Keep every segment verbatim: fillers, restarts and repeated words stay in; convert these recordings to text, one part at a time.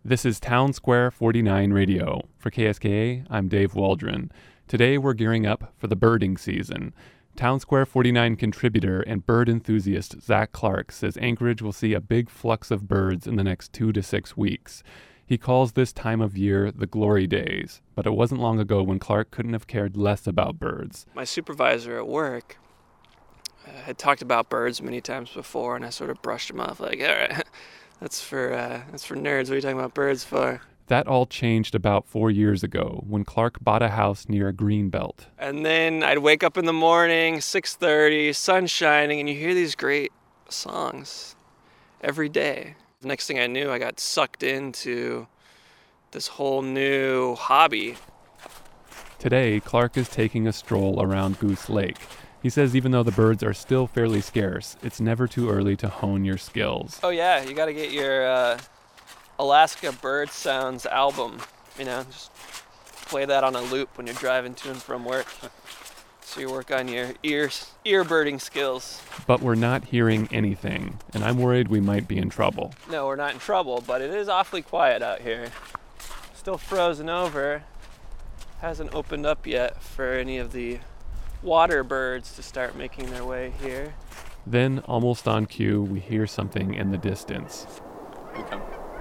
This is Town Square forty-nine Radio. For K S K A, I'm Dave Waldron. Today we're gearing up for the birding season. Town Square forty-nine contributor and bird enthusiast Zach Clark says Anchorage will see a big flux of birds in the next two to six weeks. He calls this time of year the glory days, but it wasn't long ago when Clark couldn't have cared less about birds. My supervisor at work uh, had talked about birds many times before, and I sort of brushed him off like, all right, that's for uh, that's for nerds. What are you talking about birds for? That all changed about four years ago when Clark bought a house near a greenbelt. And then I'd wake up in the morning, six thirty, sun shining, and you hear these great songs every day. The next thing I knew, I got sucked into this whole new hobby. Today, Clark is taking a stroll around Goose Lake. He says even though the birds are still fairly scarce, it's never too early to hone your skills. Oh yeah, you got to get your uh, Alaska Bird Sounds album. You know, just play that on a loop when you're driving to and from work. So you work on your ears, ear birding skills. But we're not hearing anything, and I'm worried we might be in trouble. No, we're not in trouble, but it is awfully quiet out here. Still frozen over. Hasn't opened up yet for any of the water birds to start making their way here. Then, almost on cue, we hear something in the distance. Here we come.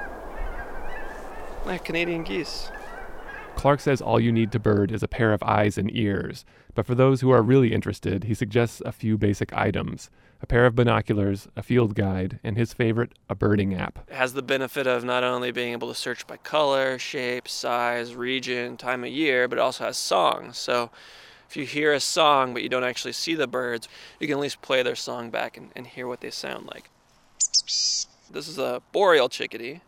Like Canadian geese. Clark says all you need to bird is a pair of eyes and ears, but for those who are really interested, he suggests a few basic items: a pair of binoculars, a field guide, and his favorite, a birding app. It has the benefit of not only being able to search by color, shape, size, region, time of year, but it also has songs. So if you hear a song but you don't actually see the birds, you can at least play their song back and, and hear what they sound like. This is a boreal chickadee.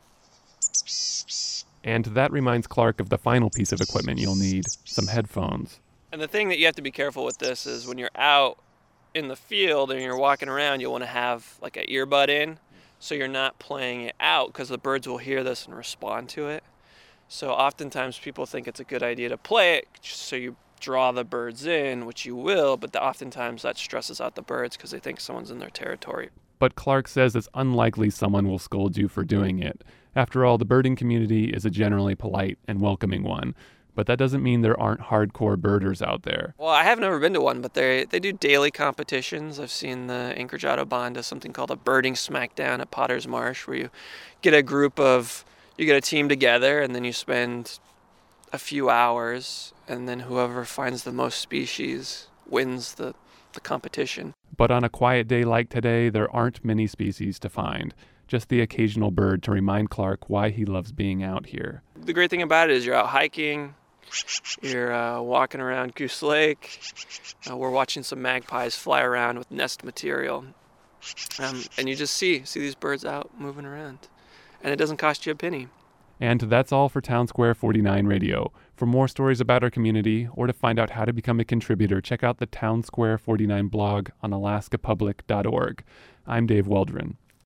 And that reminds Clark of the final piece of equipment you'll need, some headphones. And the thing that you have to be careful with this is when you're out in the field and you're walking around, you'll want to have like an earbud in so you're not playing it out, because the birds will hear this and respond to it. So oftentimes people think it's a good idea to play it so you draw the birds in, which you will, but the, oftentimes that stresses out the birds because they think someone's in their territory. But Clark says it's unlikely someone will scold you for doing it. After all, the birding community is a generally polite and welcoming one, but that doesn't mean there aren't hardcore birders out there. Well, I have never been to one, but they they do daily competitions. I've seen the Anchorage Audubon does something called a birding smackdown at Potter's Marsh, where you get a group of, you get a team together, and then you spend a few hours, and then whoever finds the most species wins the, the competition. But on a quiet day like today, there aren't many species to find. Just the occasional bird to remind Clark why he loves being out here. The great thing about it is you're out hiking, you're uh, walking around Goose Lake, uh, we're watching some magpies fly around with nest material, um, and you just see, see these birds out moving around, and it doesn't cost you a penny. And that's all for Town Square forty-nine Radio. For more stories about our community, or to find out how to become a contributor, check out the Town Square forty-nine blog on alaska public dot org. I'm Dave Waldron.